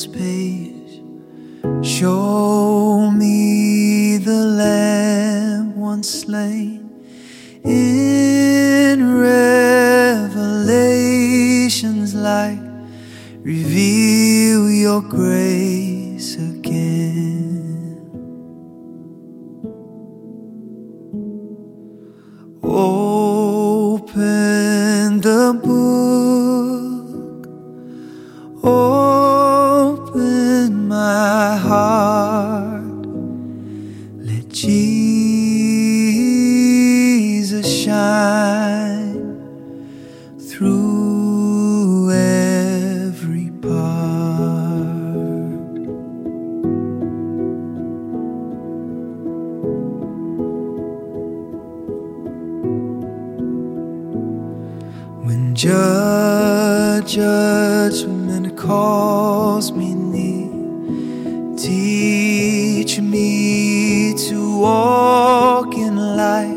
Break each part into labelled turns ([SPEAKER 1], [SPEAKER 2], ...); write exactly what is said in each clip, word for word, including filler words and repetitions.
[SPEAKER 1] this page. Show me the Lamb once slain. In Revelation's light, reveal your grace again. Open the book, open my heart, let Jesus shine through every part. When judge, judgment calls me near, teach me to walk in light.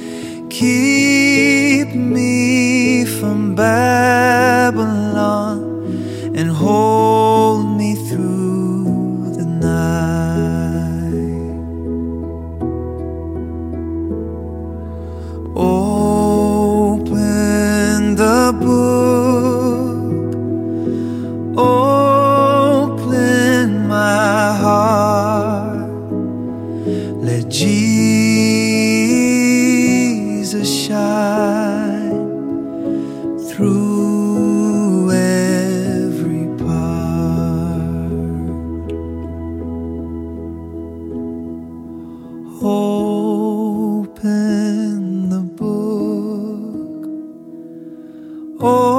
[SPEAKER 1] Keep me from Babylon and hold me through the night. Open the book, open my heart, let Jesus shine through every part. Open the book,